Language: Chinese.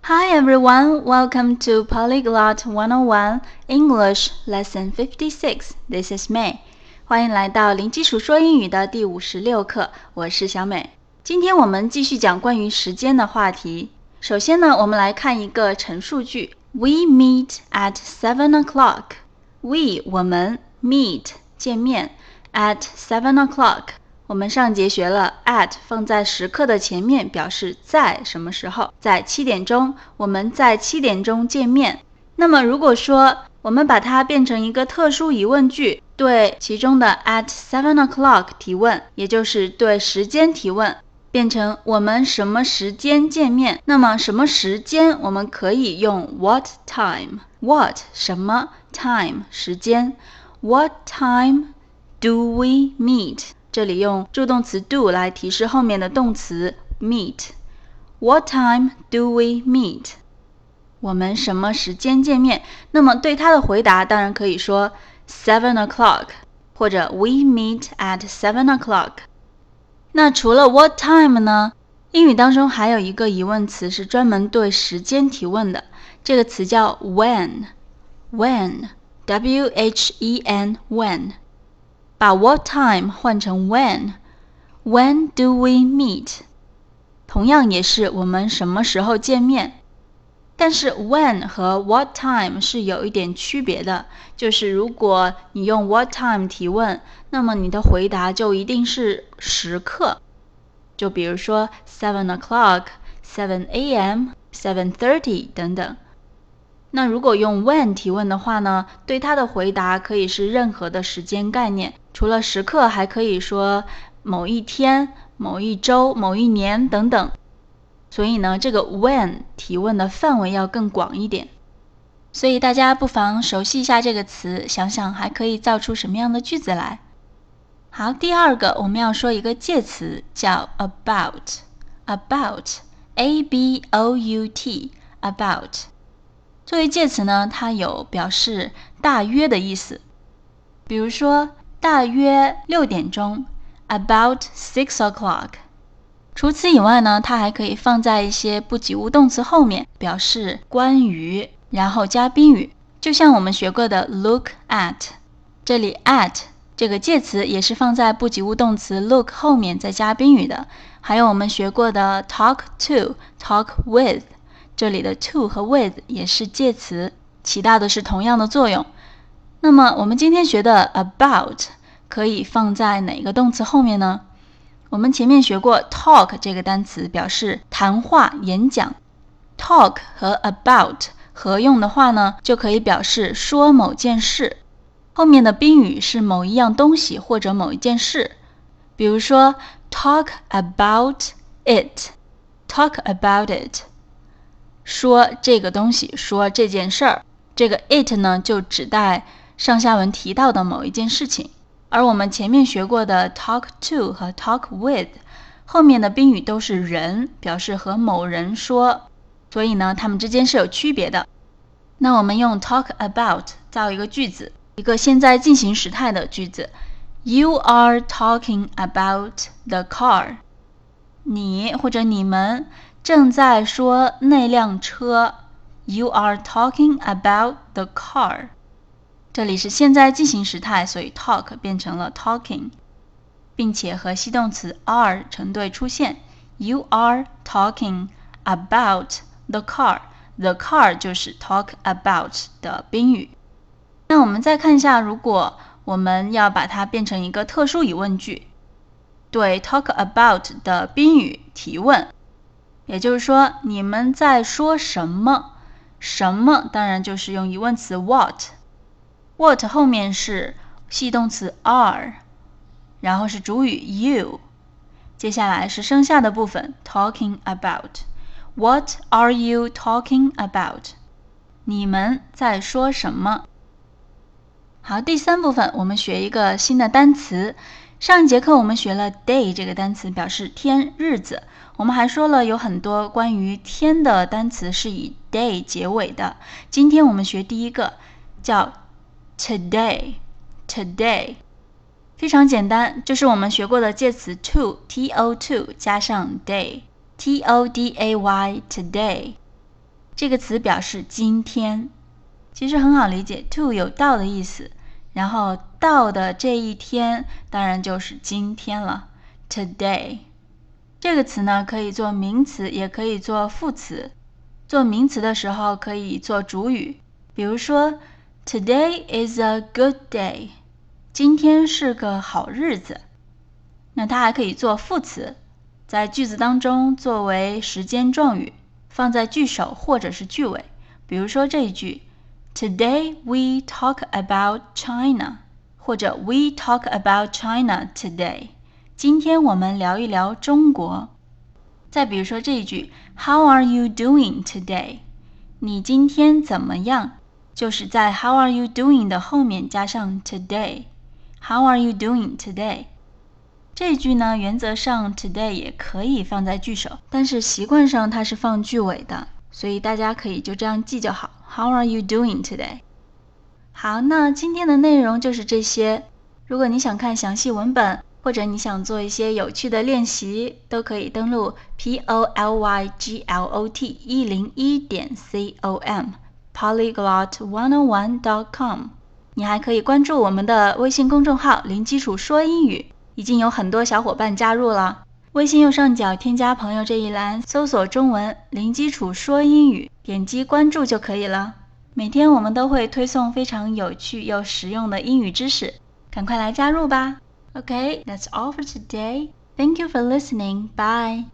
Hi everyone, welcome to Polyglot 101 English Lesson 56. This is May. 欢迎来到零基础说英语的第56课，我是小美。今天我们继续讲关于时间的话题。首先呢，我们来看一个陈述句。We meet at 7 o'clock. We 我们 meet 见面 at 7 o'clock.我们上节学了 at 放在时刻的前面，表示在什么时候，在7点钟，我们在7点钟见面。那么如果说我们把它变成一个特殊疑问句，对其中的 at 7 o'clock 提问，也就是对时间提问，变成我们什么时间见面，那么什么时间我们可以用 what time。 what 什么 time 时间。 What time do we meet？这里用助动词 do 来提示后面的动词 meet。 What time do we meet？ 我们什么时间见面？那么对他的回答当然可以说 7 o'clock 或者 We meet at 7 o'clock。 那除了 what time 呢，英语当中还有一个疑问词是专门对时间提问的，这个词叫 when。 when W-H-E-N when，把 what time 换成 when。When do we meet？ 同样也是我们什么时候见面。但是 when 和 what time 是有一点区别的，就是如果你用 what time 提问，那么你的回答就一定是时刻。就比如说 7 o'clock、7 a.m、7:30 等等。那如果用 when 提问的话呢，对它的回答可以是任何的时间概念，除了时刻还可以说某一天、某一周、某一年等等。所以呢，这个 when 提问的范围要更广一点。所以大家不妨熟悉一下这个词，想想还可以造出什么样的句子来。好，第二个我们要说一个介词叫 about。 about A-B-O-U-T about。作为介词呢，它有表示大约的意思。比如说大约6点钟 about 6 o'clock。 除此以外呢，它还可以放在一些不及物动词后面，表示关于，然后加宾语，就像我们学过的 look at。 这里 at 这个介词也是放在不及物动词 look 后面再加宾语的。还有我们学过的 talk to、talk with，这里的 to 和 with 也是介词，起到的是同样的作用。那么我们今天学的 about 可以放在哪个动词后面呢？我们前面学过 talk 这个单词表示谈话、演讲。 talk 和 about 合用的话呢，就可以表示说某件事，后面的宾语是某一样东西或者某一件事。比如说 talk about it， talk about it，说这个东西，说这件事儿。这个 it 呢，就指代上下文提到的某一件事情。而我们前面学过的 talk to 和 talk with 后面的宾语都是人，表示和某人说，所以呢，它们之间是有区别的。那我们用 talk about 造一个句子，一个现在进行时态的句子。 You are talking about the car。 你或者你们正在说那辆车。 You are talking about the car。 这里是现在进行时态，所以 talk 变成了 talking， 并且和系动词 are 成对出现。 You are talking about the car。 The car 就是 talk about 的宾语。那我们再看一下，如果我们要把它变成一个特殊疑问句，对 talk about 的宾语提问，也就是说你们在说什么？什么当然就是用疑问词 what。what 后面是系动词 are， 然后是主语 you， 接下来是剩下的部分 talking about。 What are you talking about？ 你们在说什么？好，第三部分我们学一个新的单词。上一节课我们学了 day 这个单词，表示天、日子。我们还说了有很多关于天的单词是以 day 结尾的。今天我们学第一个叫 today。 非常简单，就是我们学过的介词 to 加上 day， T-O-D-A-Y today。 这个词表示今天，其实很好理解 to 有到的意思，然后到的这一天当然就是今天了 today。 这个词呢可以做名词也可以做副词，做名词的时候可以做主语，比如说 Today is a good day， 今天是个好日子。那它还可以做副词，在句子当中作为时间状语，放在句首或者是句尾。比如说这一句 Today we talk about China， 或者 We talk about China today， 今天我们聊一聊中国。再比如说这一句 How are you doing today， 你今天怎么样，就是在 How are you doing 的后面加上 today。 How are you doing today？这一句呢，原则上 today 也可以放在句首，但是习惯上它是放句尾的，所以大家可以就这样记就好。How are you doing today？ 好，那今天的内容就是这些。如果你想看详细文本，或者你想做一些有趣的练习，都可以登录 polyglot101.com polyglot101.com。 你还可以关注我们的微信公众号零基础说英语，已经有很多小伙伴加入了。微信右上角添加朋友这一栏，搜索中文零基础说英语，点击关注就可以了。每天我们都会推送非常有趣又实用的英语知识，赶快来加入吧。Okay, that's all for today. Thank you for listening. Bye.